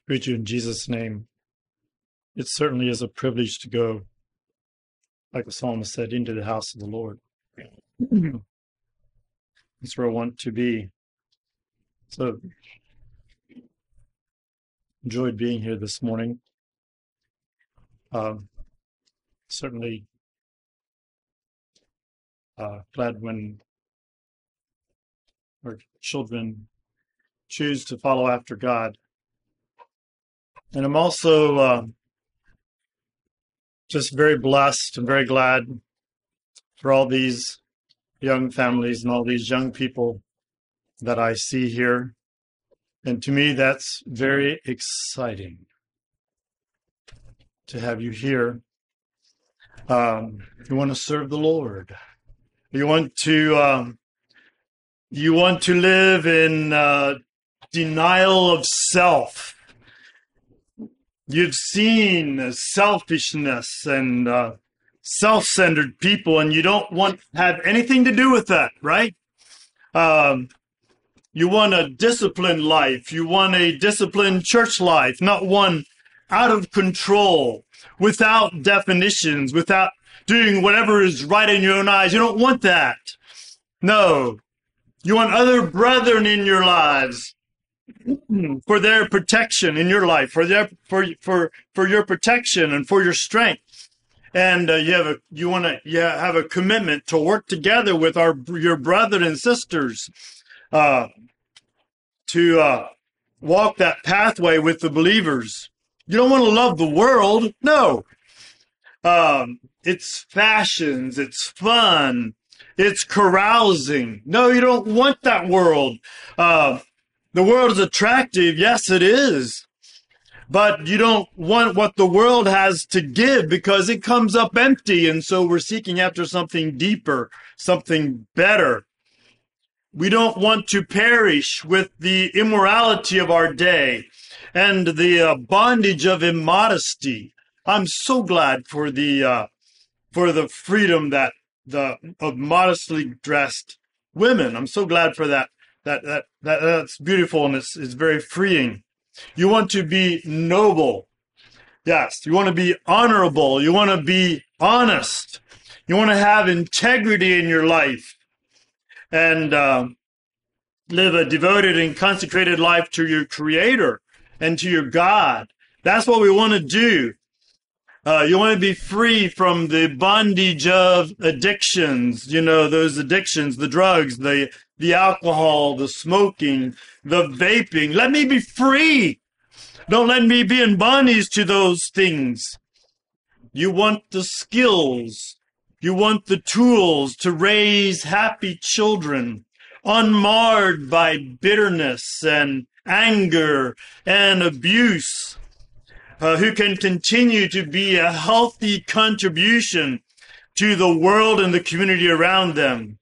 Greet you in Jesus' name. It certainly is a privilege to go, like the psalmist said, into the house of the Lord. That's where I want to be. So, enjoyed being here this morning. Certainly glad when our children choose to follow after God. And I'm also just very blessed and very glad for all these young families and all these young people that I see here. And to me, that's very exciting to have you here. You want to serve the Lord. You want to live in denial of self. You've seen selfishness and self-centered people, and you don't want to have anything to do with that, right? You want a disciplined life. You want a disciplined church life, not one out of control, without definitions, without doing whatever is right in your own eyes. You don't want that. No. You want other brethren in your lives for their protection in your life, for your protection and for your strength. And you have a commitment to work together with your brethren and sisters to walk that pathway with the believers. You don't want to love the world. No. It's fashions. It's fun. It's carousing. No, you don't want that world. The world is attractive. Yes, it is. But you don't want what the world has to give because it comes up empty. And so we're seeking after something deeper, something better. We don't want to perish with the immorality of our day and the bondage of immodesty. I'm so glad for the freedom of modestly dressed women. I'm so glad for that. That's beautiful, and it's very freeing. You want to be noble. Yes, you want to be honorable. You want to be honest. You want to have integrity in your life and live a devoted and consecrated life to your Creator and to your God. That's what we want to do. You want to be free from the bondage of addictions, those addictions, the drugs, the alcohol, the smoking, the vaping. Let me be free. Don't let me be in bondage to those things. You want the skills. You want the tools to raise happy children, unmarred by bitterness and anger and abuse, who can continue to be a healthy contribution to the world and the community around them.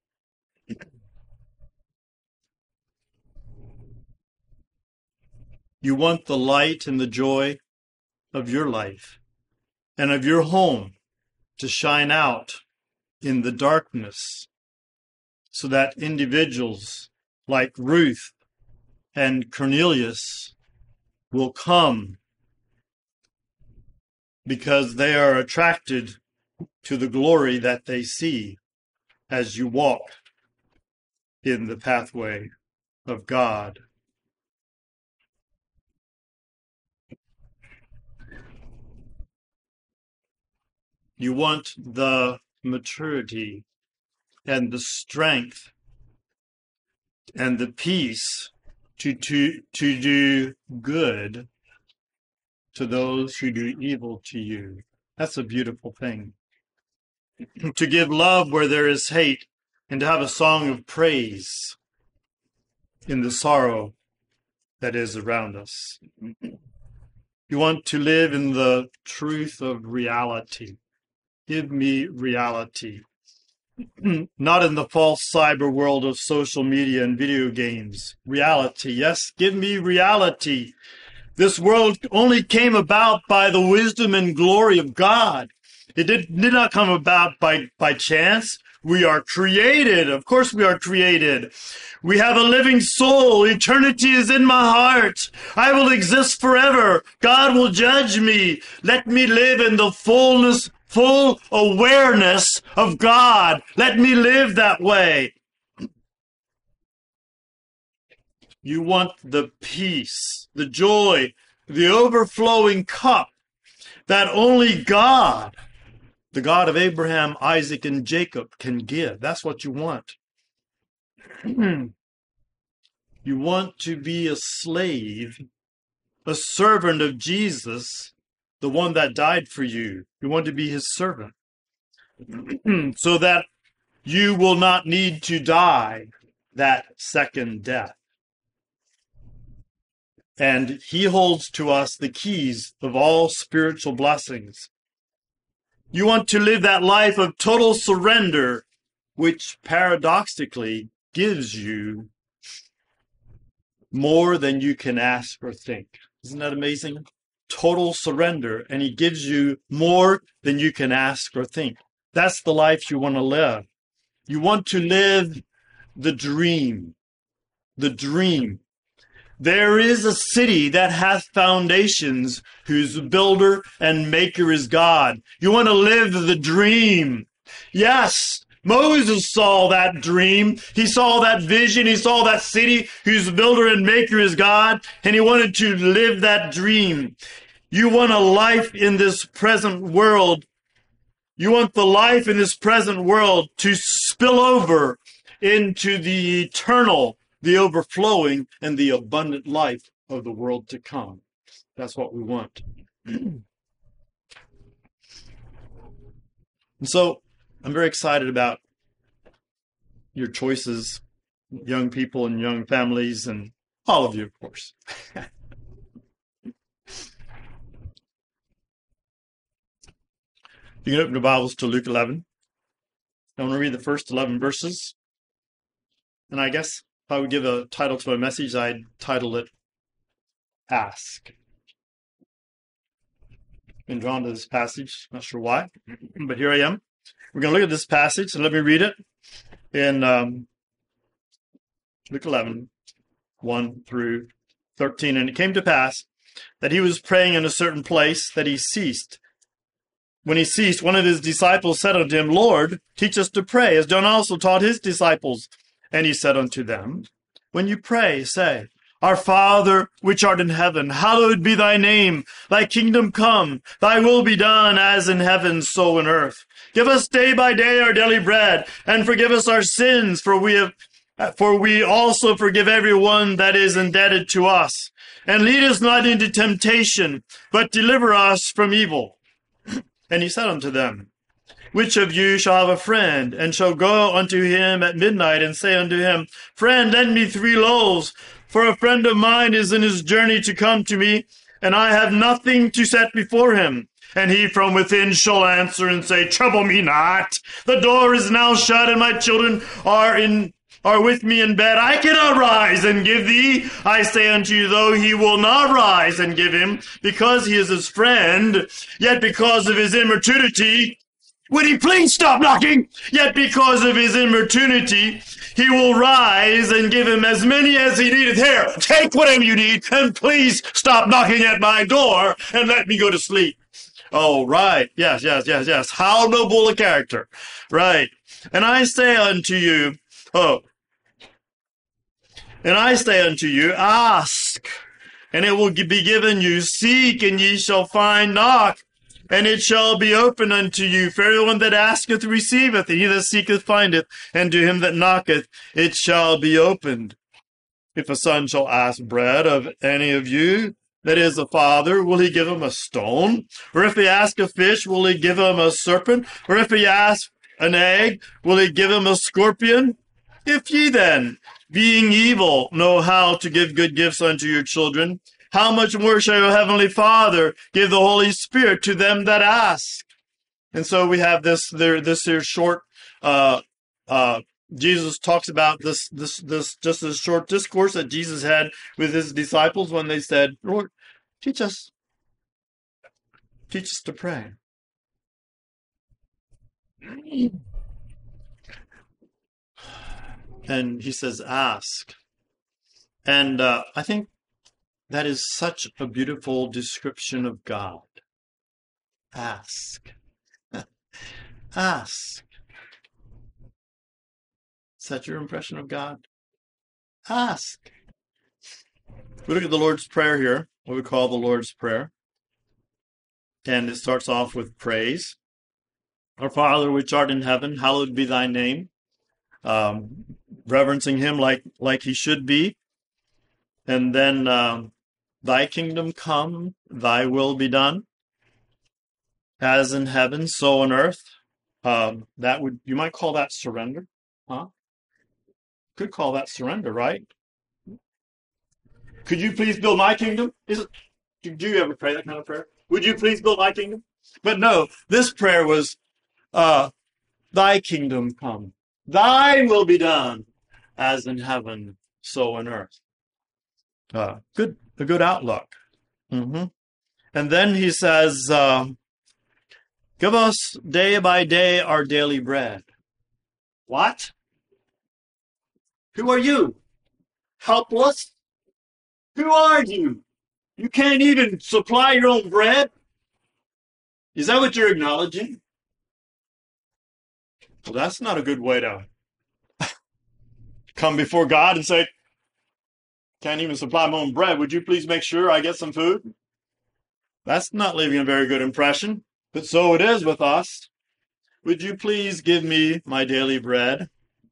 You want the light and the joy of your life and of your home to shine out in the darkness so that individuals like Ruth and Cornelius will come because they are attracted to the glory that they see as you walk in the pathway of God. You want the maturity and the strength and the peace to do good to those who do evil to you. That's a beautiful thing. To give love where there is hate and to have a song of praise in the sorrow that is around us. You want to live in the truth of reality. Give me reality. Not in the false cyber world of social media and video games. Reality. Yes, give me reality. This world only came about by the wisdom and glory of God. It did not come about by chance We are created. Of course we are created. We have a living soul. Eternity is in my heart. I will exist forever. God will judge me. Let me live in the full awareness of God. Let me live that way. You want the peace, the joy, the overflowing cup that only God, the God of Abraham, Isaac, and Jacob, can give. That's what you want. You want to be a slave, a servant of Jesus, the one that died for you. You want to be his servant so that you will not need to die that second death. And he holds to us the keys of all spiritual blessings. You want to live that life of total surrender, which paradoxically gives you more than you can ask or think. Isn't that amazing? Total surrender, and he gives you more than you can ask or think. That's the life you want to live. You want to live the dream. The dream. There is a city that hath foundations, whose builder and maker is God. You want to live the dream. Yes, Moses saw that dream. He saw that vision. He saw that city whose builder and maker is God, and he wanted to live that dream. You want a life in this present world. You want the life in this present world to spill over into the eternal, the overflowing, and the abundant life of the world to come. That's what we want. And so I'm very excited about your choices, young people and young families, and all of you, of course. You can open your Bibles to Luke 11. I want to read the first 11 verses. And I guess if I would give a title to my message, I'd title it, Ask. Been drawn to this passage, not sure why, but here I am. We're going to look at this passage, and let me read it in Luke 11, 1 through 13. And it came to pass that he was praying in a certain place, that he ceased. When he ceased, one of his disciples said unto him, Lord, teach us to pray, as John also taught his disciples. And he said unto them, when you pray, say, Our Father, which art in heaven, hallowed be thy name. Thy kingdom come, thy will be done, as in heaven, so in earth. Give us day by day our daily bread, and forgive us our sins, for we also forgive everyone that is indebted to us. And lead us not into temptation, but deliver us from evil. And he said unto them, Which of you shall have a friend, and shall go unto him at midnight, and say unto him, Friend, lend me 3 loaves, for a friend of mine is in his journey to come to me, and I have nothing to set before him. And he from within shall answer and say, Trouble me not. The door is now shut, and my children are with me in bed. I cannot rise and give thee. I say unto you, though he will not rise and give him, because he is his friend, yet because of his importunity, would he please stop knocking? Yet because of his importunity, he will rise and give him as many as he needeth. Here, take whatever you need, and please stop knocking at my door, and let me go to sleep. Oh, right. Yes. How noble a character. Right. And I say unto you, ask, and it will be given you. Seek, and ye shall find. Knock, and it shall be opened unto you. For everyone that asketh receiveth, and he that seeketh findeth, and to him that knocketh it shall be opened. If a son shall ask bread of any of you that is a father, will he give him a stone? Or if he ask a fish, will he give him a serpent? Or if he ask an egg, will he give him a scorpion? If ye then, being evil, know how to give good gifts unto your children, how much more shall your heavenly Father give the Holy Spirit to them that ask? And so we have this here short, Jesus talks about this just a short discourse that Jesus had with his disciples when they said, Lord, teach us to pray. And he says, ask. And I think that is such a beautiful description of God. Ask. Ask. Is that your impression of God? Ask. We look at the Lord's Prayer here, what we call the Lord's Prayer. And it starts off with praise. Our Father, which art in heaven, hallowed be thy name. Reverencing him like he should be. And then thy kingdom come, thy will be done, as in heaven, so on earth. You might call that surrender, huh? Could call that surrender, right? Could you please build my kingdom? Do you ever pray that kind of prayer? Would you please build my kingdom? But no, this prayer was, thy kingdom come, thy will be done, as in heaven, so on earth. A good outlook. And then he says, give us day by day our daily bread. What? Who are you? Helpless? Who are you? You can't even supply your own bread? Is that what you're acknowledging? Well, that's not a good way to come before God and say, can't even supply my own bread. Would you please make sure I get some food? That's not leaving a very good impression. But so it is with us. Would you please give me my daily bread?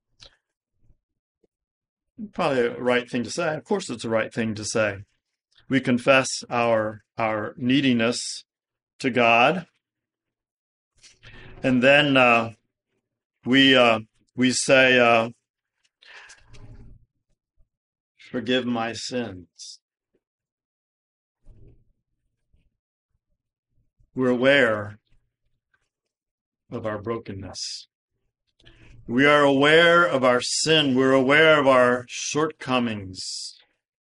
Probably a right thing to say. Of course it's the right thing to say. We confess our neediness to God. And then we say, forgive my sins. We're aware of our brokenness. We are aware of our sin. We're aware of our shortcomings.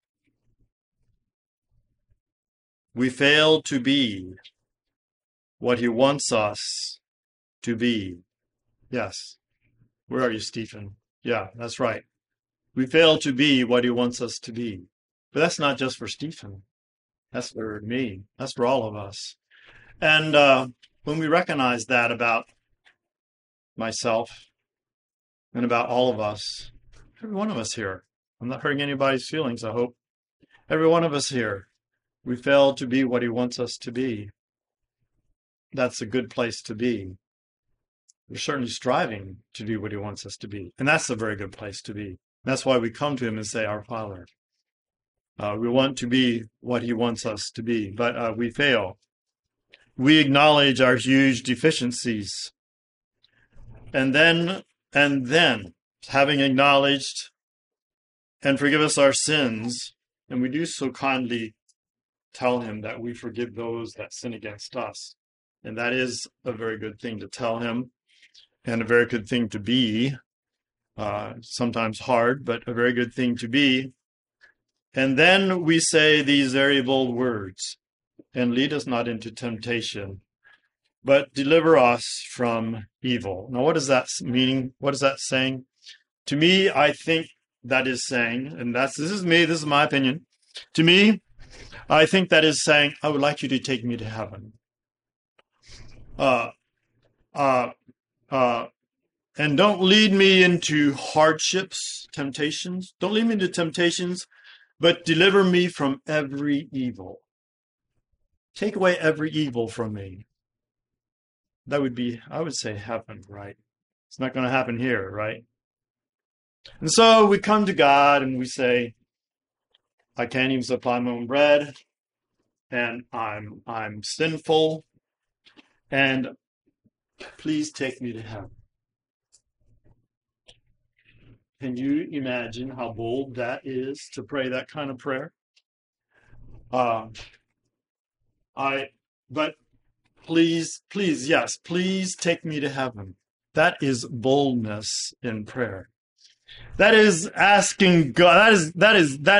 We fail to be what he wants us to be. Yes. Where are you, Stephen? Yeah, that's right. We fail to be what he wants us to be. But that's not just for Stephen. That's for me. That's for all of us. And when we recognize that about myself and about all of us, every one of us here, I'm not hurting anybody's feelings, I hope. Every one of us here, we fail to be what he wants us to be. That's a good place to be. We're certainly striving to do what he wants us to be. And that's a very good place to be. That's why we come to him and say, Our Father. We want to be what he wants us to be, but we fail. We acknowledge our huge deficiencies. And then, having acknowledged and forgive us our sins, and we do so kindly tell him that we forgive those that sin against us. And that is a very good thing to tell him, and a very good thing to be. Sometimes hard, but a very good thing to be. And then we say these very bold words, and lead us not into temptation, but deliver us from evil. Now, what does that mean? What is that saying? To me, I think that is saying, and this is my opinion. To me, I think that is saying, I would like you to take me to heaven. And don't lead me into hardships, temptations. Don't lead me into temptations, but deliver me from every evil. Take away every evil from me. That would be, I would say, heaven, right? It's not going to happen here, right? And so we come to God and we say, I can't even supply my own bread, and I'm sinful, and please take me to heaven. Can you imagine how bold that is to pray that kind of prayer? But please, yes, please take me to heaven. That is boldness in prayer. That is asking God. That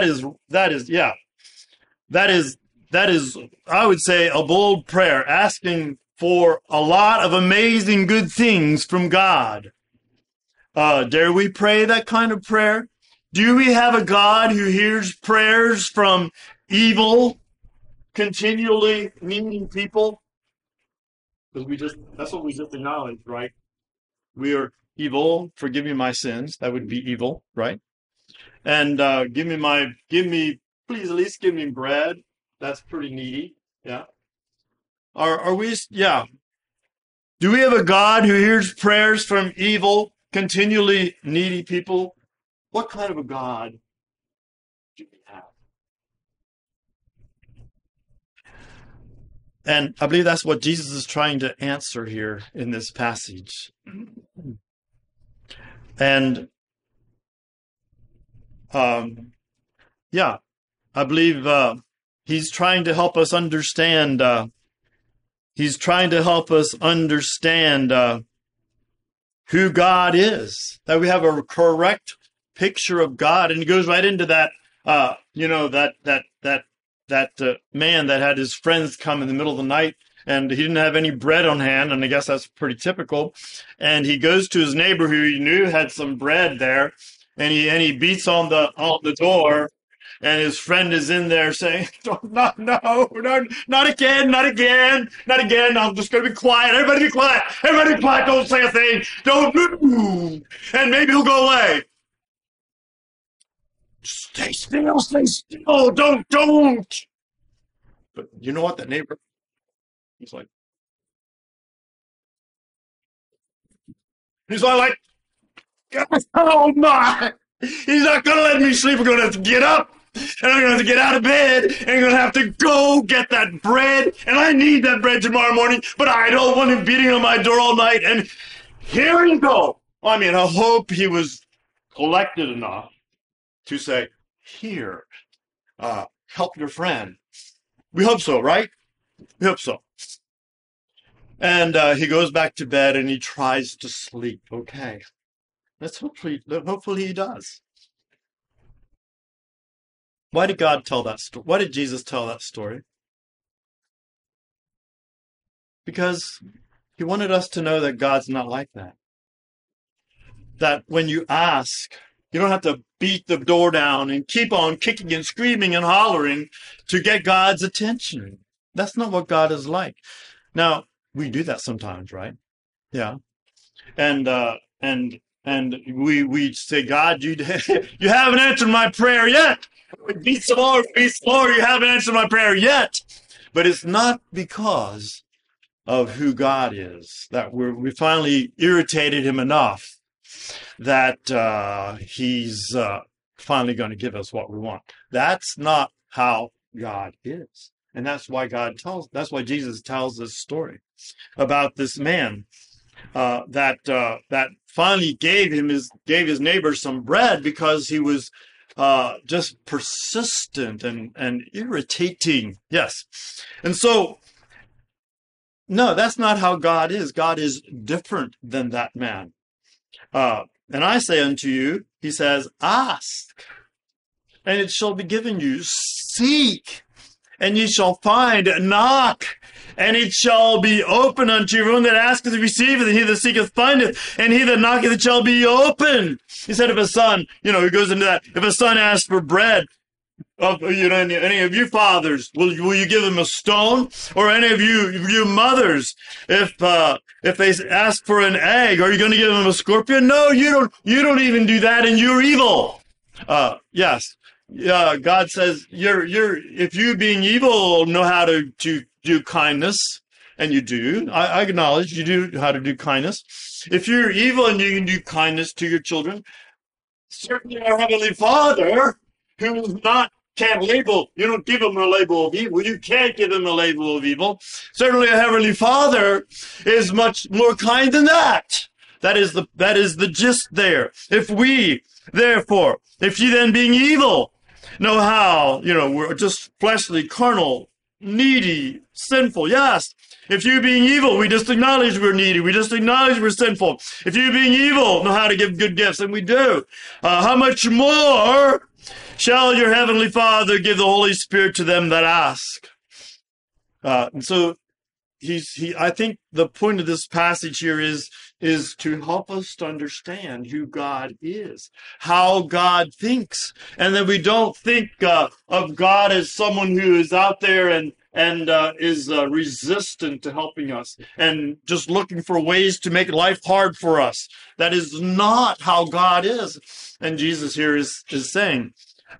is, I would say, a bold prayer, asking for a lot of amazing good things from God. Dare we pray that kind of prayer? Do we have a God who hears prayers from evil, continually needing people? Because that's what we just acknowledged, right? We are evil. Forgive me my sins. That would be evil, right? And please at least give me bread. That's pretty needy. Yeah. Are we, yeah. Do we have a God who hears prayers from evil, continually needy people? What kind of a God do we have? And I believe that's what Jesus is trying to answer here in this passage. And yeah, I believe he's trying to help us understand. He's trying to help us understand who God is, that we have a correct picture of God. And he goes right into that, that man that had his friends come in the middle of the night, and he didn't have any bread on hand, and I guess that's pretty typical. And he goes to his neighbor who he knew had some bread there, and he beats on the door, and his friend is in there saying, no, not again, not again, not again. I'm just going to be quiet. Everybody be quiet. Everybody be quiet. Don't say a thing. Don't move. And maybe he'll go away. Stay still. Stay still. Don't. But you know what? That neighbor, he's like, oh my. He's not going to let me sleep. We're going to have to get up. And I'm going to have to get out of bed, and I'm going to have to go get that bread, and I need that bread tomorrow morning, but I don't want him beating on my door all night, and here you go. I mean, I hope he was collected enough to say, here, help your friend. We hope so, right? We hope so. And he goes back to bed, and he tries to sleep. Okay. Hopefully he does. Why did God tell that story? Why did Jesus tell that story? Because he wanted us to know that God's not like that. That when you ask, you don't have to beat the door down and keep on kicking and screaming and hollering to get God's attention. That's not what God is like. Now, we do that sometimes, right? Yeah. And we say, God, you haven't answered my prayer yet. Beat some more, you haven't answered my prayer yet. But it's not because of who God is that we finally irritated him enough that he's finally going to give us what we want. That's not how God is. And that's why Jesus tells this story about this man that finally gave his neighbor some bread because he was just persistent and irritating. Yes. And so, no, that's not how God is. God is different than that man. And I say unto you, he says, ask, and it shall be given you. Seek, and ye shall find. Knock, and it shall be open unto you. Everyone that asketh receiveth, and he that seeketh findeth, and he that knocketh it shall be open. He said, if a son, he goes into that. If a son asks for bread, any of you fathers, will you give him a stone? Or any of you mothers, if they ask for an egg, are you going to give them a scorpion? No, you don't even do that, and you're evil. Yes. God says if you being evil know how to do kindness, and you do. I acknowledge you do how to do kindness. If you're evil and you can do kindness to your children, certainly our Heavenly Father, who is can't label, you don't give him a label of evil. You can't give him a label of evil. Certainly our Heavenly Father is much more kind than that. That is the gist there. If we, therefore, if ye then being evil, know how, we're just fleshly, carnal, needy, sinful. Yes. If you being evil, we just acknowledge we're needy. We just acknowledge we're sinful. If you being evil know how to give good gifts, and we do, how much more shall your Heavenly Father give the Holy Spirit to them that ask? And so I think the point of this passage here is is to help us to understand who God is, how God thinks, and that we don't think of God as someone who is out there and is resistant to helping us and just looking for ways to make life hard for us. That is not how God is. And Jesus here is saying,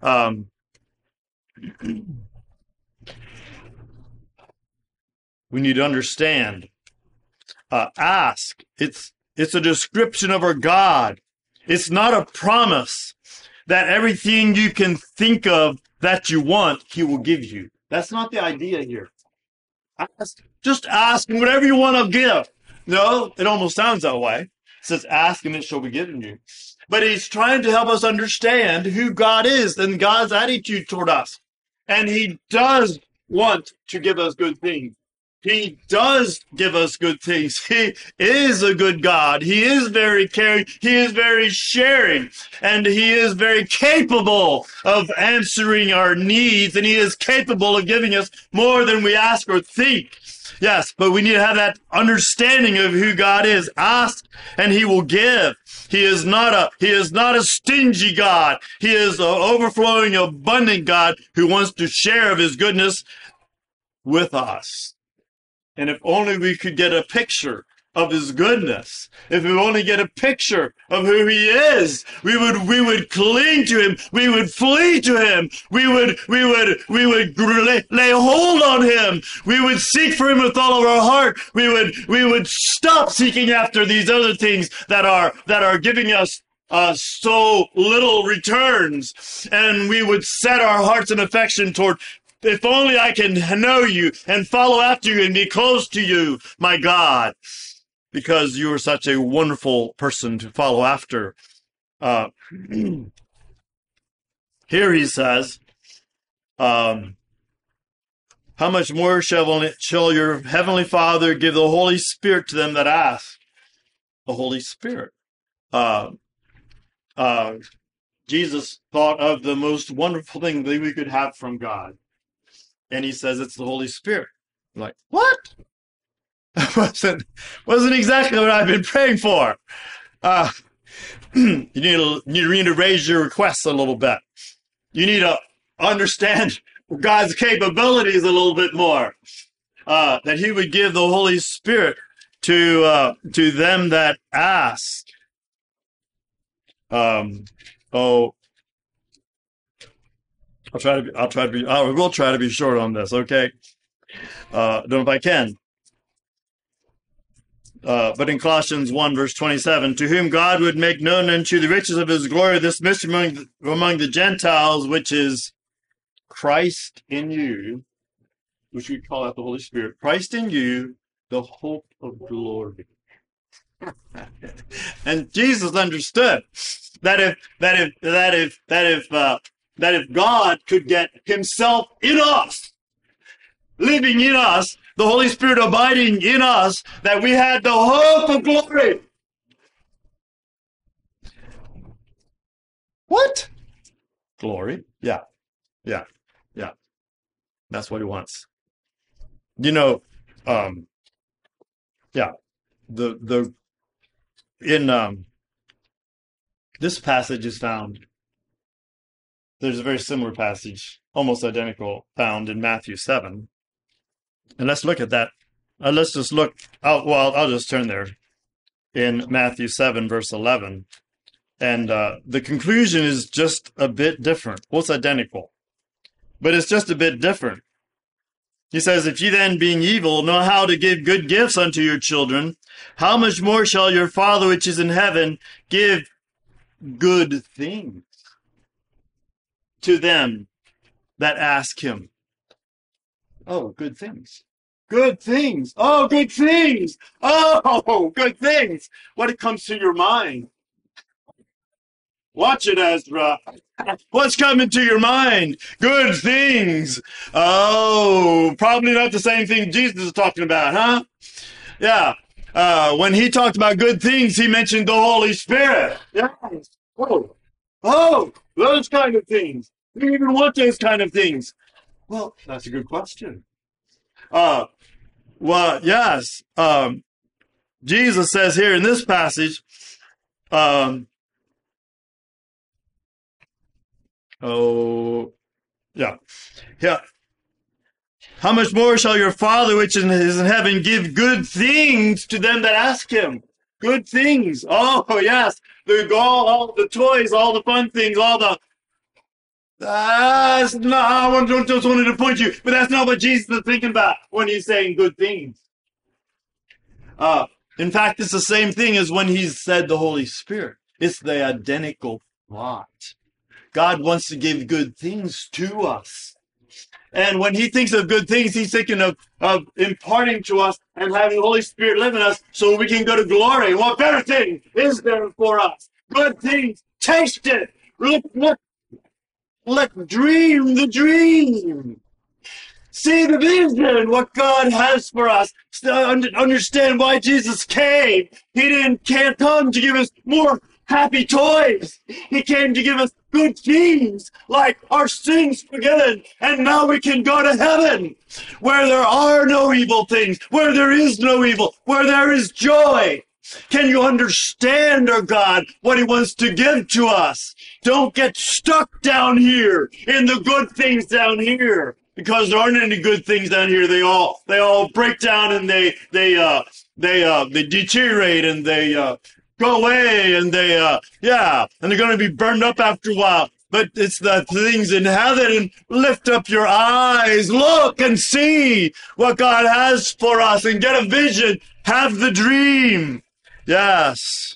we need to understand. Ask. It's a description of our God. It's not a promise that everything you can think of that you want, he will give you. That's not the idea here. Just ask, and whatever you want, I'll give. No, it almost sounds that way. It says, ask and it shall be given you. But he's trying to help us understand who God is and God's attitude toward us. And he does want to give us good things. He does give us good things. He is a good God. He is very caring. He is very sharing. And he is very capable of answering our needs. And he is capable of giving us more than we ask or think. Yes, but we need to have that understanding of who God is. Ask and he will give. He is not a stingy God. He is an overflowing, abundant God who wants to share of his goodness with us. And if only we could get a picture of his goodness, if we only get a picture of who he is, we would cling to him, we would flee to him, we would lay hold on him, we would seek for him with all of our heart, we would stop seeking after these other things that are giving us so little returns, and we would set our hearts and affection toward, if only I can know you and follow after you and be close to you, my God, because you are such a wonderful person to follow after. Here he says, how much more shall your heavenly Father give the Holy Spirit to them that ask? The Holy Spirit. Jesus thought of the most wonderful thing that we could have from God. And he says it's the Holy Spirit. I'm like, what? wasn't exactly what I've been praying for. You need to raise your requests a little bit. You need to understand God's capabilities a little bit more. That he would give the Holy Spirit to them that ask. I will try to be short on this, okay? Don't know if I can. But in Colossians 1, verse 27, to whom God would make known unto the riches of his glory this mystery among the Gentiles, which is Christ in you, which we call out the Holy Spirit. Christ in you, the hope of glory. And Jesus understood that if God could get himself in us, living in us, the Holy Spirit abiding in us, that we had the hope of glory. What? Glory? Yeah. That's what he wants. This passage is found. There's a very similar passage, almost identical, found in Matthew 7. And let's look at that. Let's just look. I'll just turn there in Matthew 7, verse 11. And the conclusion is just a bit different. Well, it's identical, but it's just a bit different. He says, if ye then, being evil, know how to give good gifts unto your children, how much more shall your Father which is in heaven give good things to them that ask him. Oh, good things. Good things. Oh, good things. Oh, good things. What comes to your mind? Watch it, Ezra. What's coming to your mind? Good things. Oh, probably not the same thing Jesus is talking about, huh? Yeah. When he talked about good things, he mentioned the Holy Spirit. Yes. Oh, those kind of things. Do you even want those kind of things? Well, that's a good question. Well, yes. Jesus says here in this passage, oh, yeah. Yeah. How much more shall your Father which is in heaven give good things to them that ask him? Good things. Oh, yes. All the toys, all the fun things, all the... That's not... I just wanted to point you, but that's not what Jesus is thinking about when he's saying good things. In fact, it's the same thing as when he's said the Holy Spirit. It's the identical thought. God wants to give good things to us. And when he thinks of good things, he's thinking of imparting to us and having the Holy Spirit live in us so we can go to glory. What better thing is there for us? Good things. Taste it. Let dream the dream. See the vision, what God has for us. Understand why Jesus came. He can't come to give us more happy toys. He came to give us good things, like our sins forgiven, and now we can go to heaven, where there are no evil things, where there is no evil, where there is joy. Can you understand, our God, what he wants to give to us? Don't get stuck down here in the good things down here, because there aren't any good things down here. They all break down, and they deteriorate, and they go away, and and they're going to be burned up after a while. But it's the things in heaven, and lift up your eyes, look and see what God has for us, and get a vision, have the dream. Yes.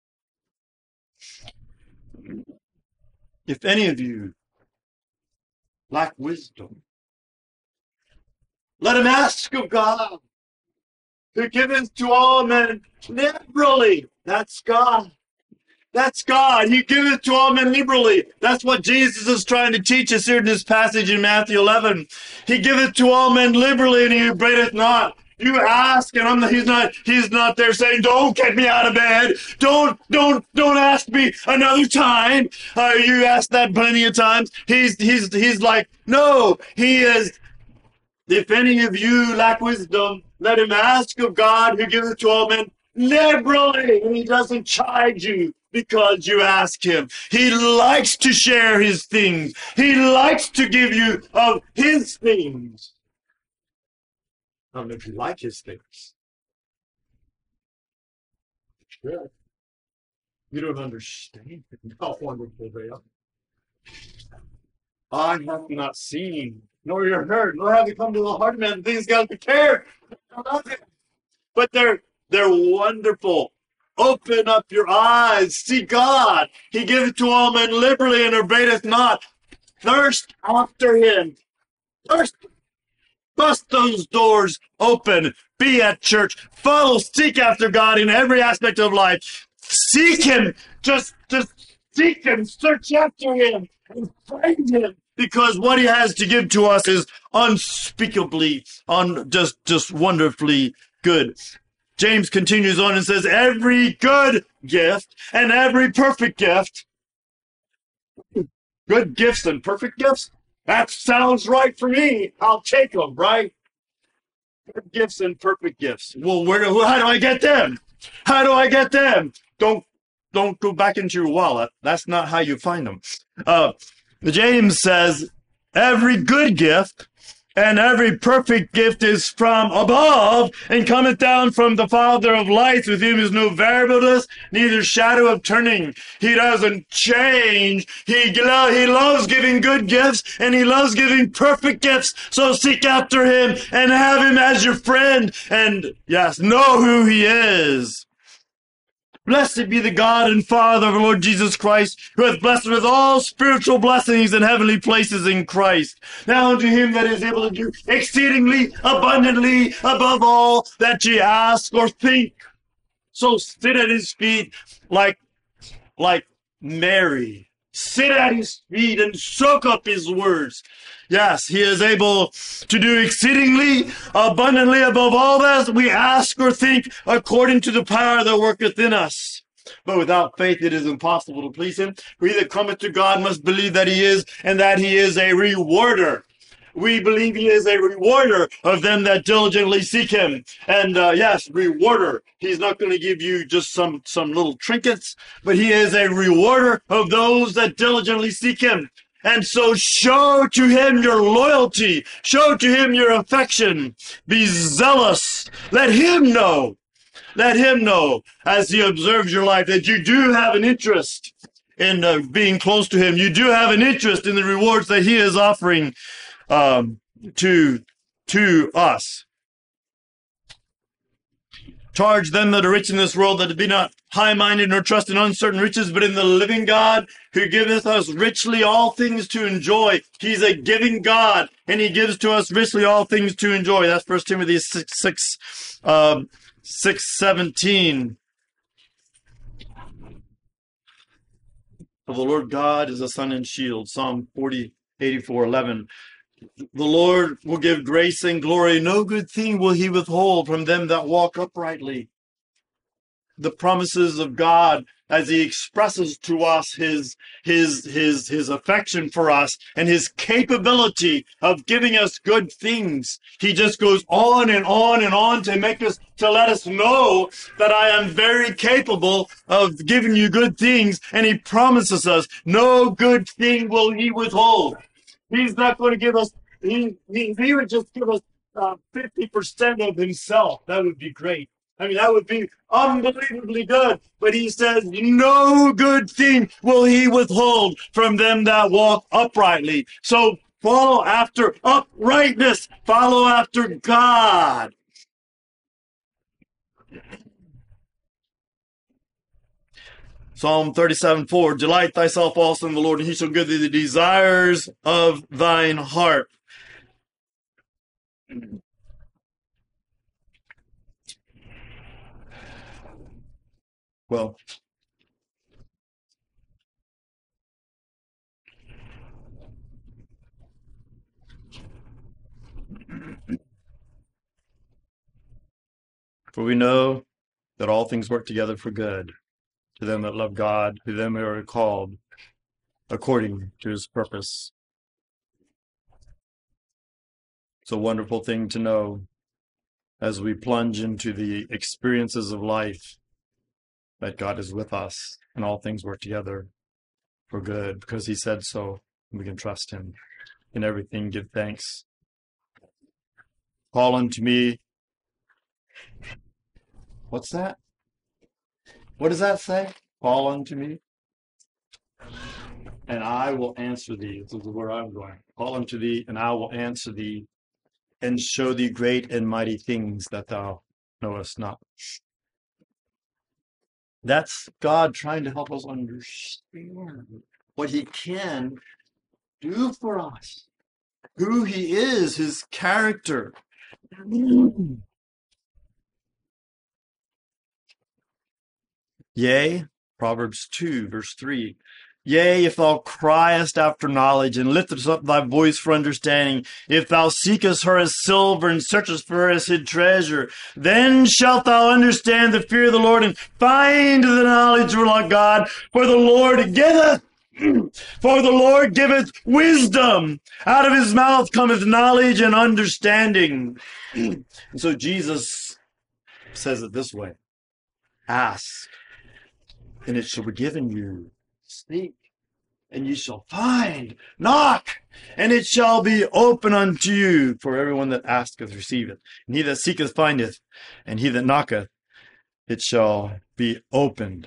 If any of you lack wisdom, let him ask of God, who giveth to all men liberally. That's God. That's God. He giveth to all men liberally. That's what Jesus is trying to teach us here in this passage in Matthew 11. He giveth to all men liberally, and he upbraideth not. You ask, and he's not there saying, don't get me out of bed. Don't ask me another time. You asked that plenty of times. He's like, no, he is, if any of you lack wisdom, let him ask of God, who giveth to all men liberally. And he doesn't chide you because you ask him. He likes to share his things. He likes to give you of his things. I don't know if you like his things. Sure. You don't understand how wonderful they are. I have not seen, nor your heard, nor have you come to the heart of man. Things God prepared. I love it. But they're wonderful. Open up your eyes. See God. He giveth to all men liberally, and upbraideth not. Thirst after him. Thirst. Bust those doors open. Be at church. Seek after God in every aspect of life. Seek him. Just seek him. Search after him and find him. Because what he has to give to us is unspeakably, just wonderfully good. James continues on and says, every good gift and every perfect gift. Good gifts and perfect gifts? That sounds right for me. I'll take them, right? Good gifts and perfect gifts. Well, how do I get them? How do I get them? Don't go back into your wallet. That's not how you find them. James says, every good gift and every perfect gift is from above, and cometh down from the Father of lights, with whom is no variableness, neither shadow of turning. He doesn't change. He loves giving good gifts, and he loves giving perfect gifts. So seek after him and have him as your friend, and yes, know who he is. Blessed be the God and Father of our Lord Jesus Christ, who hath blessed us with all spiritual blessings in heavenly places in Christ. Now unto him that is able to do exceedingly abundantly above all that ye ask or think. So sit at his feet like Mary. Sit at his feet and soak up his words. Yes, he is able to do exceedingly abundantly above all that we ask or think, according to the power that worketh in us. But without faith it is impossible to please him. For he that cometh to God must believe that he is, and that he is a rewarder. We believe he is a rewarder of them that diligently seek him. And yes, rewarder. He's not going to give you just some little trinkets, but he is a rewarder of those that diligently seek him. And so show to him your loyalty. Show to him your affection. Be zealous. Let him know. Let him know as he observes your life that you do have an interest in being close to him. You do have an interest in the rewards that he is offering to us. Charge them that are rich in this world that be not high-minded nor trust in uncertain riches, but in the living God who giveth us richly all things to enjoy. He's a giving God, and he gives to us richly all things to enjoy. That's 1 Timothy 6:17. For the Lord God is a sun and shield. Psalm 84:11. The Lord will give grace and glory. No good thing will he withhold from them that walk uprightly. The promises of God as he expresses to us his affection for us and his capability of giving us good things. He just goes on and on and on to let us know that I am very capable of giving you good things. And he promises us no good thing will he withhold. He's not going to give us, he would just give us 50% of himself. That would be great. I mean, that would be unbelievably good. But he says, no good thing will he withhold from them that walk uprightly. So follow after uprightness. Follow after God. Psalm 37:4, delight thyself also in the Lord, and he shall give thee the desires of thine heart. Well, for we know that all things work together for good to them that love God, to them who are called according to his purpose. It's a wonderful thing to know as we plunge into the experiences of life that God is with us and all things work together for good because he said so. And we can trust him. In everything give thanks. Call unto me. What's that? What does that say? Call unto me, and I will answer thee. This is where I'm going. Call unto thee, and I will answer thee, and show thee great and mighty things that thou knowest not. That's God trying to help us understand what he can do for us, who he is, his character. Yea, Proverbs 2:3. Yea, if thou criest after knowledge and liftest up thy voice for understanding, if thou seekest her as silver and searchest for her as hid treasure, then shalt thou understand the fear of the Lord and find the knowledge of God. For the Lord giveth wisdom. Out of his mouth cometh knowledge and understanding. And so Jesus says it this way. Ask, and it shall be given you. Seek, and ye shall find. Knock, and it shall be open unto you. For everyone that asketh receiveth, and he that seeketh findeth, and he that knocketh, it shall be opened.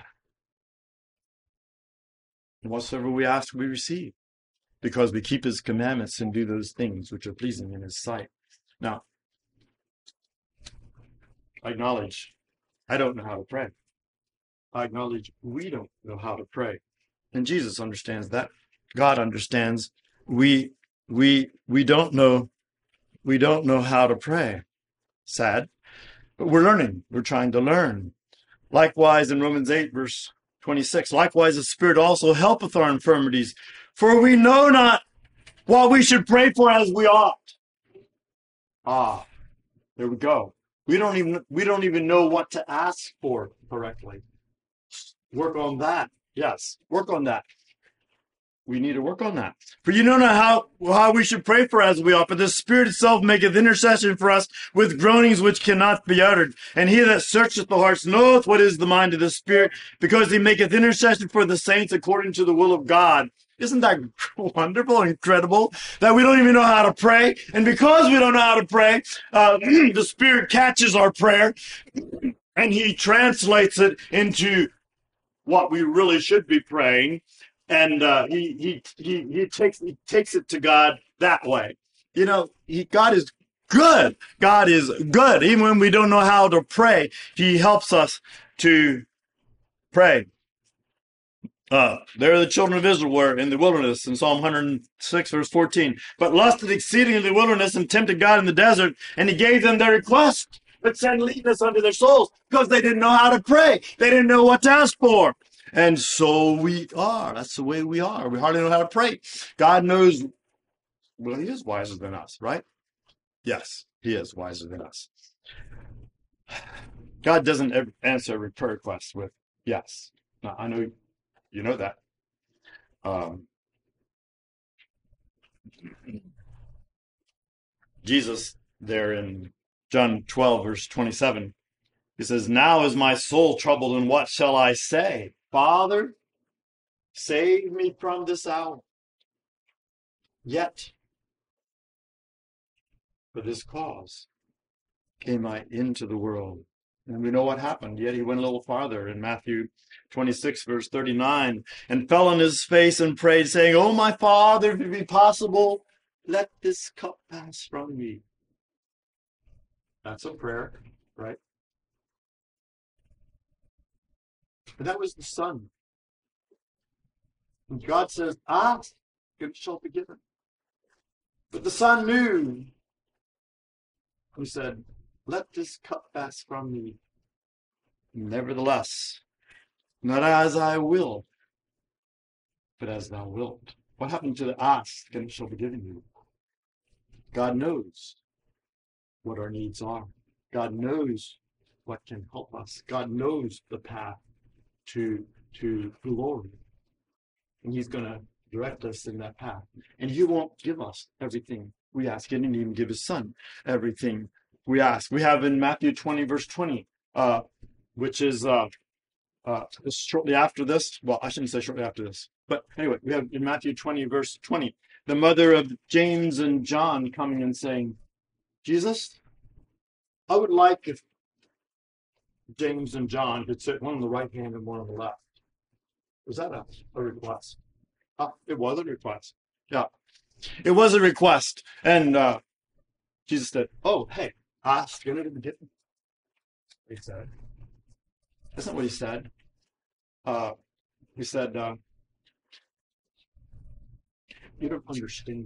And whatsoever we ask, we receive, because we keep his commandments and do those things which are pleasing in his sight. Now, I acknowledge I don't know how to pray. I acknowledge we don't know how to pray. And Jesus understands that. God understands we don't know how to pray. Sad. But we're learning. We're trying to learn. Likewise in Romans 8:26, likewise the Spirit also helpeth our infirmities, for we know not what we should pray for as we ought. There we go. We don't even know what to ask for correctly. Work on that. Yes, work on that. we need to work on that. For you know not how we should pray for as we ought, but the Spirit itself maketh intercession for us with groanings which cannot be uttered. And he that searcheth the hearts knoweth what is the mind of the Spirit, because he maketh intercession for the saints according to the will of God. Isn't that wonderful, incredible, that we don't even know how to pray? And because we don't know how to pray, the Spirit catches our prayer, and he translates it into what we really should be praying, and he takes it to God that way. You know, God is good. God is good. Even when we don't know how to pray, he helps us to pray. There the children of Israel were in the wilderness in Psalm 106, verse 14. But lusted exceedingly in the wilderness and tempted God in the desert, and he gave them their request, but sent leanness unto their souls, because they didn't know how to pray. They didn't know what to ask for. And so we are. That's the way we are. We hardly know how to pray. God knows, well, he is wiser than us, right? Yes, he is wiser than us. God doesn't answer every prayer request with yes. Now, I know you know that. Jesus, there in John 12, verse 27, he says, now is my soul troubled, and what shall I say? Father, save me from this hour. Yet, for this cause came I into the world. And we know what happened. Yet he went a little farther in Matthew 26, verse 39, and fell on his face and prayed, saying, oh, my Father, if it be possible, let this cup pass from me. That's a prayer, right? But that was the Son. And God says, ask, it shall be given. But the Son knew, who said, let this cup pass from me. Nevertheless, not as I will, but as thou wilt. What happened to the ask, and it shall be given you? God knows what our needs are. God knows what can help us. God knows the path to glory. And he's going to direct us in that path. And he won't give us everything we ask. He didn't even give his Son everything we ask. We have in Matthew 20, verse 20, which is shortly after this. Well, I shouldn't say shortly after this. But anyway, we have in Matthew 20, verse 20, the mother of James and John coming and saying, Jesus, I would like if James and John could sit one on the right hand and one on the left. Was that a request? It was a request. Yeah, it was a request. And Jesus said, oh, hey, ask and it'll be given. He said. That's not what he said. He said, you don't understand.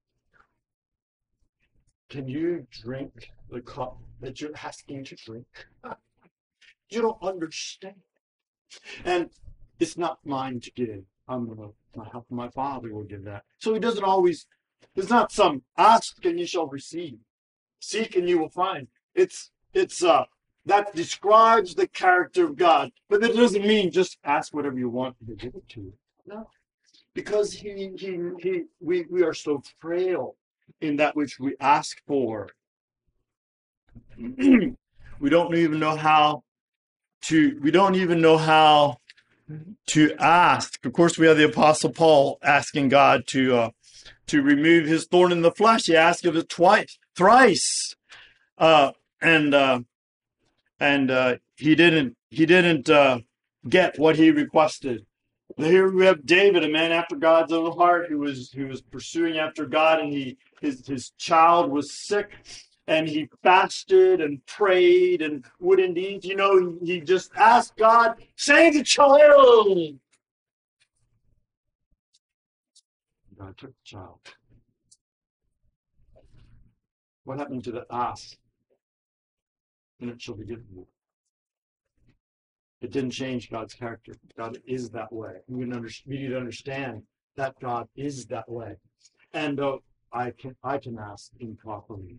Can you drink the cup that you're asking to drink? You don't understand. And it's not mine to give. My Father will give that. So he doesn't always, there's not some ask and you shall receive. Seek and you will find. It's that describes the character of God. But that doesn't mean just ask whatever you want and he'll give it to you. No. Because we are so frail in that which we ask for. We don't even know how to ask. Of course, we have the Apostle Paul asking God to remove his thorn in the flesh. He asked of it thrice, and he didn't get what he requested. Here we have David, a man after God's own heart, who was pursuing after God, and his child was sick. And he fasted and prayed and would indeed, he just asked God, save the child. God took the child. What happened to the ask? And it shall be given you. It didn't change God's character. God is that way. We need to understand that God is that way. And I can ask improperly.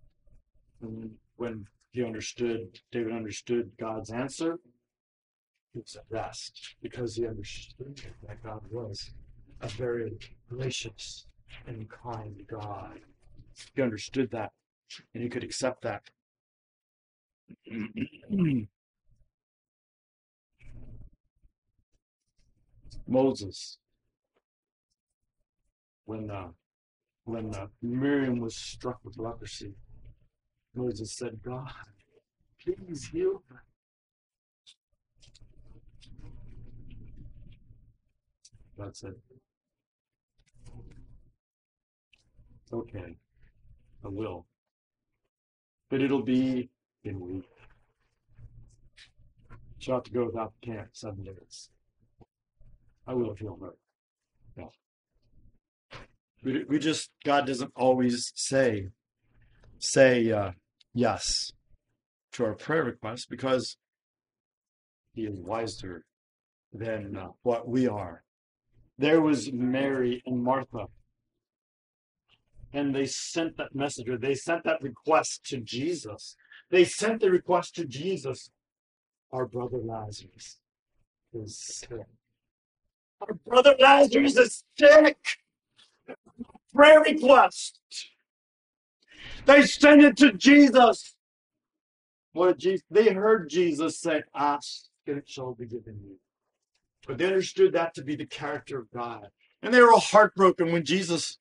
And when David understood God's answer, he was at rest because he understood that God was a very gracious and kind God. He understood that, and he could accept that. Moses, when Miriam was struck with leprosy, Moses said, God, please heal her. God said, okay, I will. But it'll be in a week. She'll have to go without the camp 7 days. I will heal her. No. We just, God doesn't always say yes to our prayer requests because he is wiser than what we are. There was Mary and Martha, and they sent that messenger. They sent that request to Jesus. They sent the request to Jesus. Our brother Lazarus is sick. Our brother Lazarus is sick. Prayer request. They sent it to Jesus. What did Jesus? They heard Jesus say, ask and it shall be given you. But they understood that to be the character of God. And they were all heartbroken when Jesus,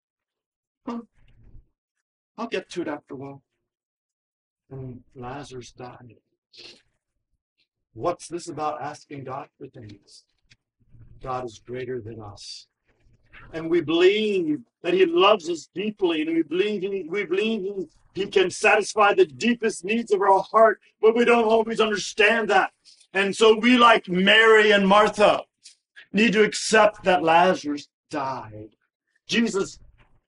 I'll get to it after a while. And Lazarus died. What's this about asking God for things? God is greater than us. And we believe that he loves us deeply, and we believe he can satisfy the deepest needs of our heart, but we don't always understand that. And so we, like Mary and Martha, need to accept that Lazarus died. Jesus,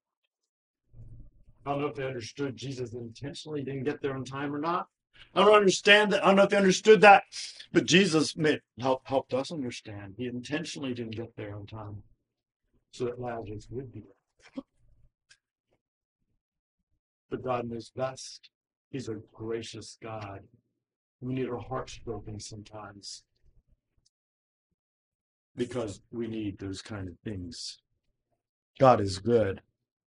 I don't know if they understood Jesus intentionally didn't get there on time or not. I don't understand that. I don't know if they understood that. But Jesus helped us understand. He intentionally didn't get there on time so that Lazarus would be there. But God knows best. He's a gracious God. We need our hearts broken sometimes because we need those kind of things. God is good.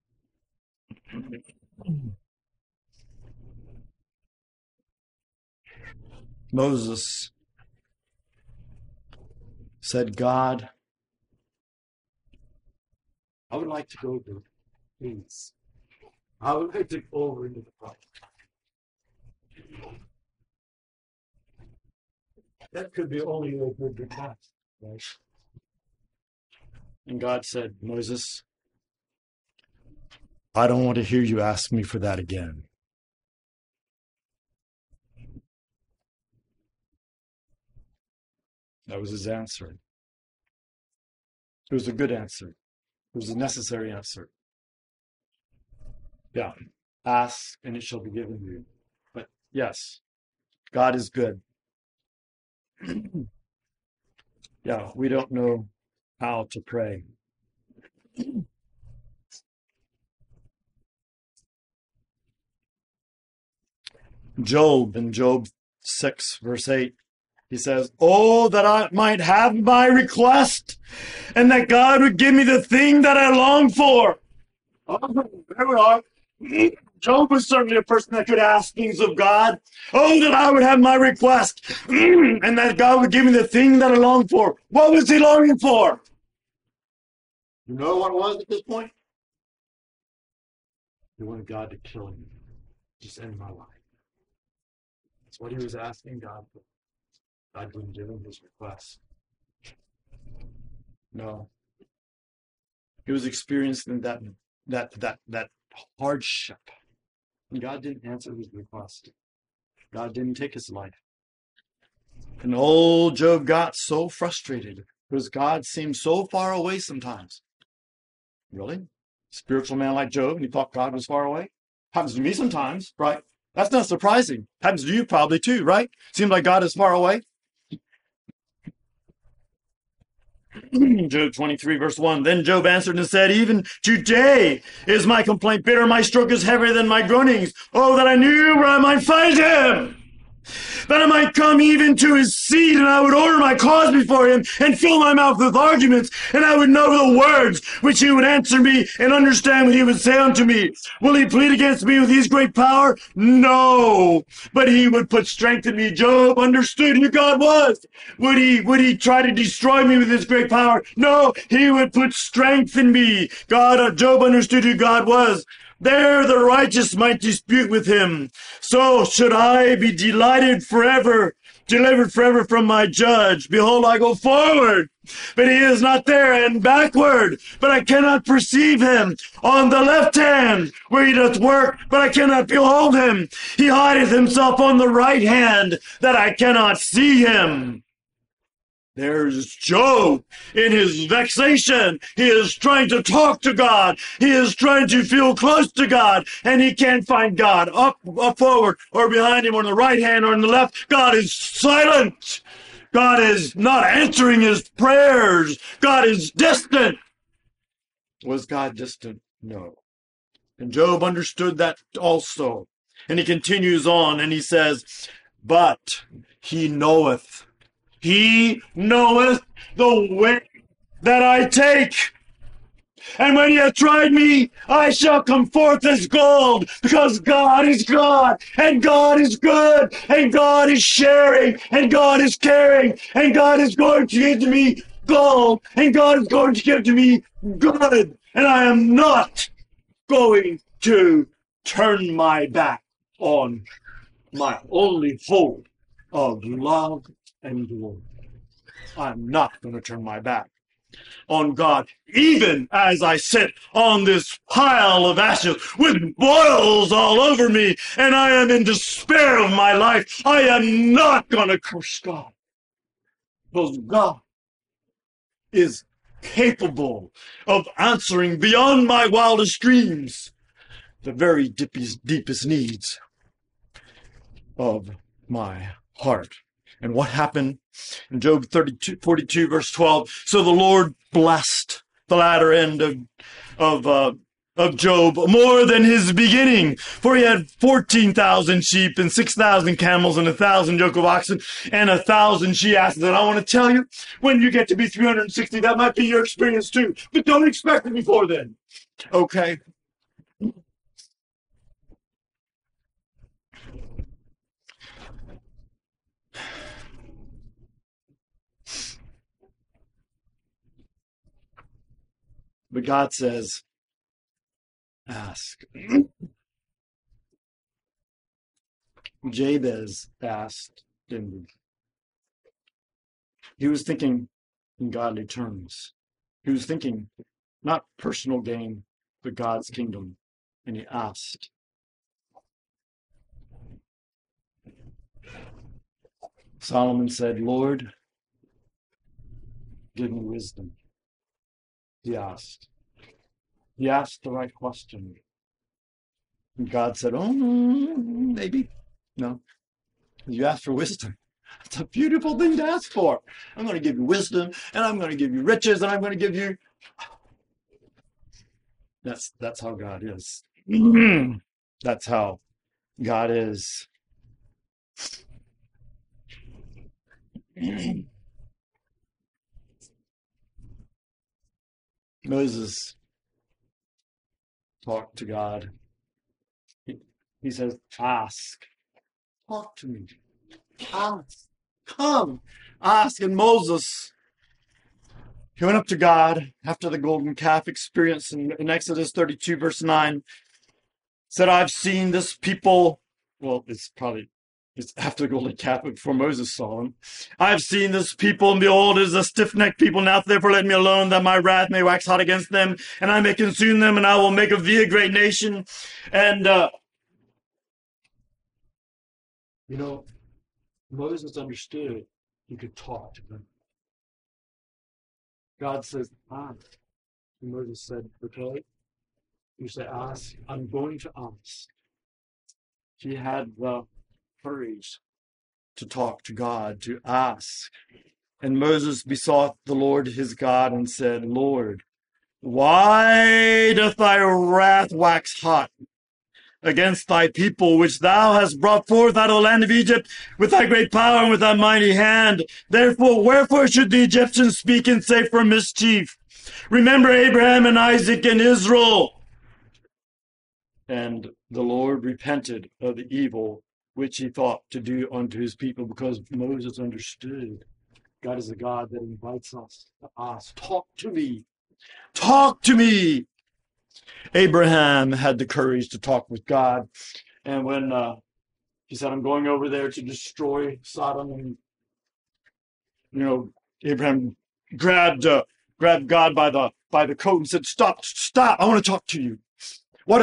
Moses said, God, I would like to go over, please. I would like to go over into the prophet. That could be only a good request, right? And God said, Moses, I don't want to hear you ask me for that again. That was his answer. It was a good answer. It was a necessary answer. Yeah. Ask and it shall be given you. But yes, God is good. Yeah, we don't know how to pray. Job, in Job 6, verse 8, he says, oh, that I might have my request and that God would give me the thing that I long for. Oh, there we are. Job was certainly a person that could ask things of God. Oh, that I would have my request and that God would give me the thing that I long for. What was he longing for? You know what it was at this point? He wanted God to kill him. Just end my life. That's what he was asking God for. God didn't give him his request. No. He was experiencing that hardship. And God didn't answer his request. God didn't take his life. And old Job got so frustrated because God seemed so far away sometimes. Really? Spiritual man like Job, and he thought God was far away? Happens to me sometimes, right? That's not surprising. Happens to you probably too, right? Seems like God is far away. Job 23, verse 1. Then Job answered and said, even today is my complaint bitter. My stroke is heavier than my groanings. Oh, that I knew where I might find him. that I might come even to his seat, and I would order my cause before him, and fill my mouth with arguments, and I would know the words which he would answer me, and understand what he would say unto me. Will he plead against me with his great power? No, but he would put strength in me. Job understood who God was. Would he try to destroy me with his great power? No, he would put strength in me. Job understood who God was. There the righteous might dispute with him. So should I be delivered forever from my judge. Behold, I go forward, but he is not there, and backward, but I cannot perceive him. On the left hand, where he doth work, but I cannot behold him. He hideth himself on the right hand, that I cannot see him. There's Job in his vexation. He is trying to talk to God. He is trying to feel close to God, and he can't find God up forward or behind him, or on the right hand or on the left. God is silent. God is not answering his prayers. God is distant. Was God distant? No. And Job understood that also. And he continues on and he says, but he knoweth the way that I take. And when he hath tried me, I shall come forth as gold, because God is God, and God is good, and God is sharing, and God is caring, and God is going to give to me gold, and God is going to give to me good, and I am not going to turn my back on my only hope of love and glory. I'm not going to turn my back on God, even as I sit on this pile of ashes with boils all over me, and I am in despair of my life. I am not going to curse God, because God is capable of answering beyond my wildest dreams the very deepest needs of my heart. And what happened in Job 42, verse 12? So the Lord blessed the latter end of Job more than his beginning, for he had 14,000 sheep and 6,000 camels and 1,000 yoke of oxen and 1,000 she-asses. And I want to tell you, when you get to be 360, that might be your experience too. But don't expect it before then. Okay? But God says, ask. Jabez asked, didn't he? He was thinking in godly terms. He was thinking not personal gain, but God's kingdom. And he asked. Solomon said, Lord, give me wisdom. He asked. He asked the right question. And God said, oh, maybe. No. You asked for wisdom. It's a beautiful thing to ask for. I'm going to give you wisdom, and I'm going to give you riches, and I'm going to give you... That's how God is. That's how God is. Moses talked to God. He says, ask. Talk to me. Ask. Come. Ask. And Moses, he went up to God after the golden calf experience in Exodus 32, verse 9. Said, I've seen this people. Well, it's after the golden calf, before Moses saw him. I've seen this people, and behold, it is a stiff-necked people. Now therefore let me alone, that my wrath may wax hot against them, and I may consume them, and I will make of thee a great nation. And, Moses understood he could talk to them. God says, ask. And Moses said, okay. You say, ask. I'm going to ask. He had the courage to talk to God, to ask. And Moses besought the Lord his God and said, Lord, why doth thy wrath wax hot against thy people, which thou hast brought forth out of the land of Egypt with thy great power and with thy mighty hand. Therefore, wherefore should the Egyptians speak and say for mischief? Remember Abraham and Isaac and Israel. And the Lord repented of the evil which he thought to do unto his people, because Moses understood God is a God that invites us to ask, talk to me. Talk to me. Abraham had the courage to talk with God. And when he said, I'm going over there to destroy Sodom, and, Abraham grabbed God by the coat and said, stop, I want to talk to you. What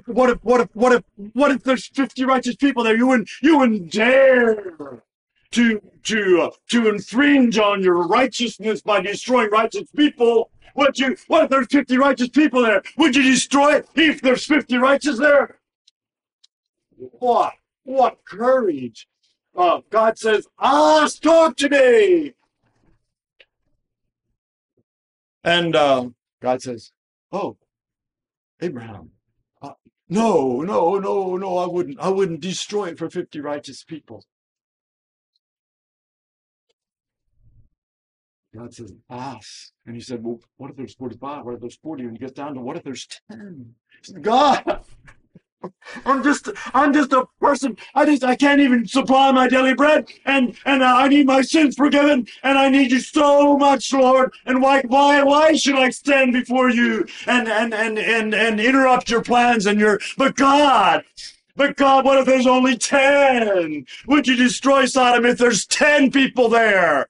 if there's 50 righteous people there? You wouldn't dare to infringe on your righteousness by destroying righteous people. What if there's 50 righteous people there? Would you destroy it if there's 50 righteous there? What courage. God says, talk to me. And God says, oh, Abraham, no, I wouldn't destroy it for 50 righteous people. God says, ask. And he said, well, what if there's 45? What if there's 40? And he gets down to, what if there's 10? He said, God, I'm just a person. I can't even supply my daily bread, and I need my sins forgiven, and I need you so much, Lord. And why should I stand before you and interrupt your plans and but God, what if there's only 10? Would you destroy Sodom if there's 10 people there?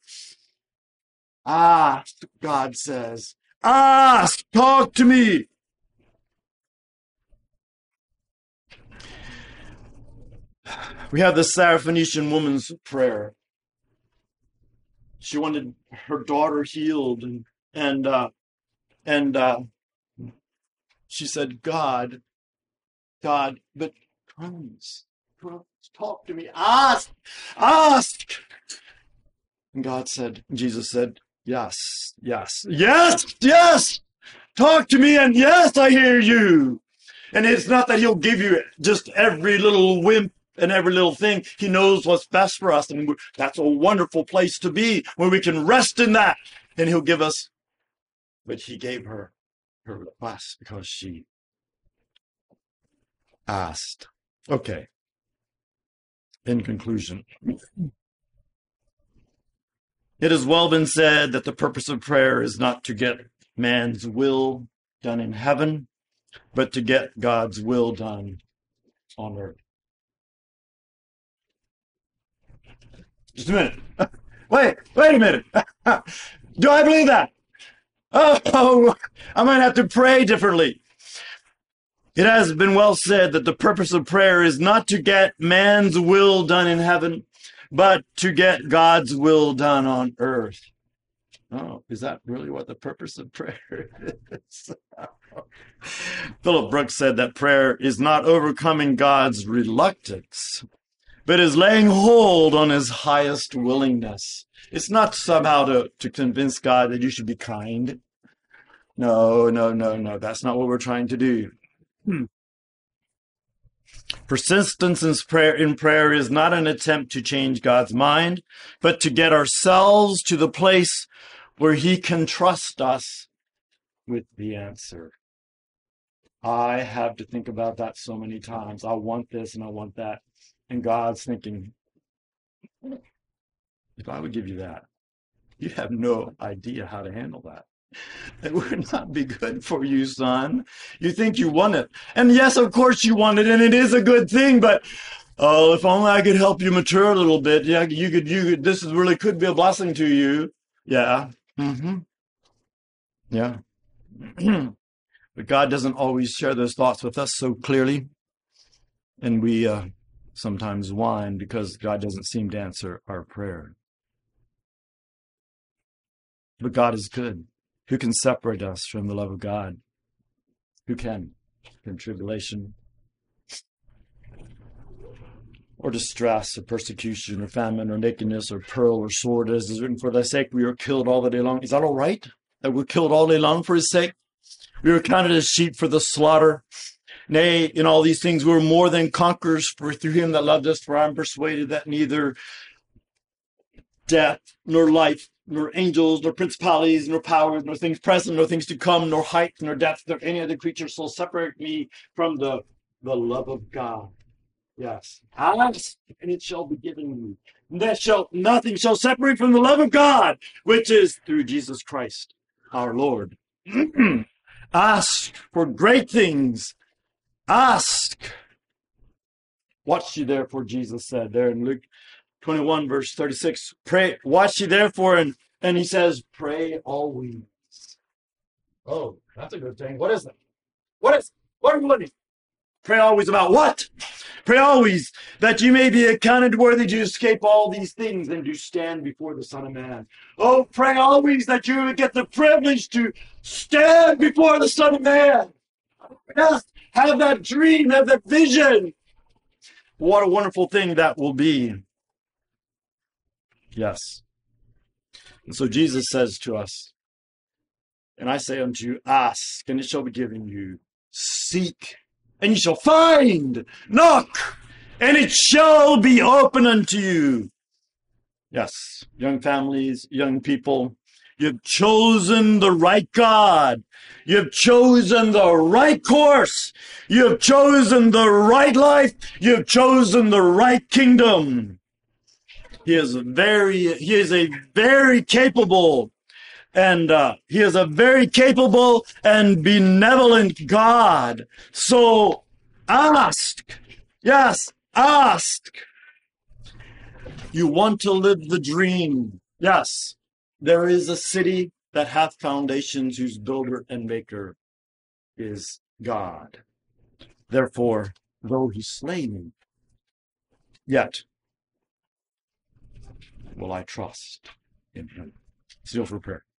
Ask, God says. Ask, talk to me. We have the Syrophoenician woman's prayer. She wanted her daughter healed, and she said, God, but crumbs, talk to me. Ask. And Jesus said, yes. Talk to me, and yes, I hear you. And it's not that he'll give you just every little whim and every little thing. He knows what's best for us. And that's a wonderful place to be, where we can rest in that. And he'll give us. But he gave her request because she asked. Okay. In conclusion, it has well been said that the purpose of prayer is not to get man's will done in heaven, but to get God's will done on earth. Just a minute. Wait a minute. Do I believe that? Oh, I might have to pray differently. It has been well said that the purpose of prayer is not to get man's will done in heaven, but to get God's will done on earth. Oh, is that really what the purpose of prayer is? Philip Brooks said that prayer is not overcoming God's reluctance, but is laying hold on his highest willingness. It's not somehow to convince God that you should be kind. No. That's not what we're trying to do. Persistence in prayer is not an attempt to change God's mind, but to get ourselves to the place where he can trust us with the answer. I have to think about that so many times. I want this and I want that. And God's thinking, if I would give you that, you have no idea how to handle that. It would not be good for you, son. You think you want it. And yes, of course you want it, and it is a good thing, but if only I could help you mature a little bit. Yeah, you could, this really could be a blessing to you. Yeah. Mm-hmm. Yeah. But God doesn't always share those thoughts with us so clearly. And we sometimes whine because God doesn't seem to answer our prayer. But God is good. Who can separate us from the love of God? Who can? From tribulation, or distress, or persecution, or famine, or nakedness, or peril, or sword, as is written, for thy sake we are killed all the day long. Is that all right? That we're killed all day long for his sake? We were counted as sheep for the slaughter. Nay, in all these things we're more than conquerors through him that loved us. For I'm persuaded that neither death, nor life, nor angels, nor principalities, nor powers, nor things present, nor things to come, nor height, nor depth, nor any other creature shall separate me from the love of God. Yes. Ask, and it shall be given you. Nothing shall separate from the love of God, which is through Jesus Christ, our Lord. Ask for great things. Ask. Watch ye therefore, Jesus said there in Luke 21, verse 36. Pray, watch ye therefore, and he says, pray always. Oh, that's a good thing. What is it? What are we learning? Pray always about what? Pray always that you may be accounted worthy to escape all these things and to stand before the Son of Man. Oh, pray always that you would get the privilege to stand before the Son of Man. Yes, have that dream, have that vision. What a wonderful thing that will be. Yes. And so Jesus says to us, and I say unto you, ask, and it shall be given you. Seek, and you shall find. Knock, and it shall be open unto you. Yes, young families, young people, you've chosen the right God. You've chosen the right course. You've chosen the right life. You've chosen the right kingdom. He is a very capable and benevolent God. So ask. Yes, ask. You want to live the dream. Yes, there is a city that hath foundations, whose builder and maker is God. Therefore, though he slay me, yet will I trust in him. Seal for prayer.